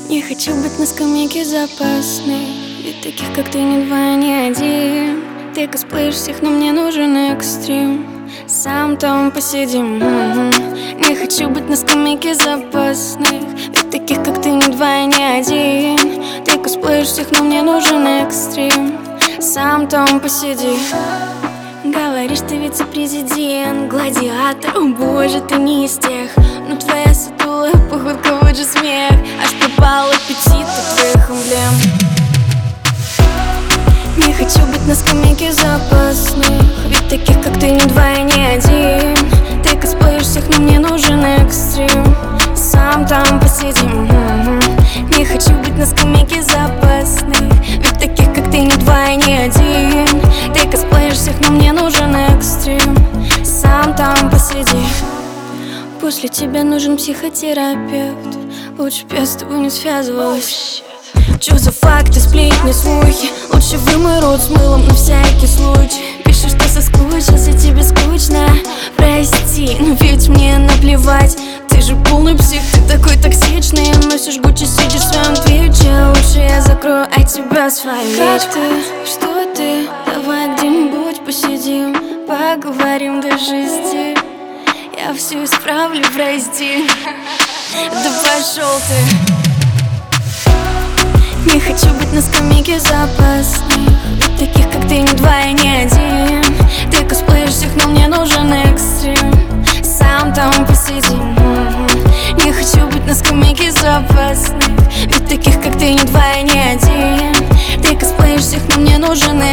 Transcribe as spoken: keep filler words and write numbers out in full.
Не хочу быть на скамейке запасной, ведь таких, как ты, не два, не один. Ты косплеишь всех, но мне нужен экстрим. Сам там посидим. М-м. Не хочу быть на скамейке запасных, ведь таких, как ты, не два, не один. Ты косплеишь всех, но мне нужен экстрим. Сам там посиди. Говоришь, ты вице-президент, гладиатор. О боже, ты не из тех. Но твоя сутулая походка, вот же смех. Аж пропал аппетит от твоих эмблем. Не хочу быть на скамейке запасных, ведь таких, как ты, не два, не один. Ты косплеишь всех, но мне нужен экстрим. Сам там посидим. Не хочу быть на скамейке запасных, ведь таких, как ты, не два, не один. Ты косплеишь всех, но мне нужен экстрим. Сам там посиди. После тебя нужен психотерапевт. Лучше б я с тобой не связывалась. Чё за факты, сплетни, слухи? Лучше вымой рот с мылом на всякий случай. Пишешь, что соскучился, тебе скучно. Прости, но ведь мне наплевать. Ты же полный псих, ты такой токсичный. Носишь Гуччи, сидишь в своем твиче. Лучше я закрою от тебя свою речь. Как ты? Что ты? Давай где-нибудь посидим, поговорим до шести. Я все исправлю, прости. Да пошел ты. Не хочу быть на скамейке запасных, ведь таких, как ты, не два, не один. Ты косплеишь всех, но мне нужен экстрим. Сам там посиди. Не хочу быть на скамейке запасных, ведь таких, как ты, не два, не один. Ты косплеишь всех, но мне нужен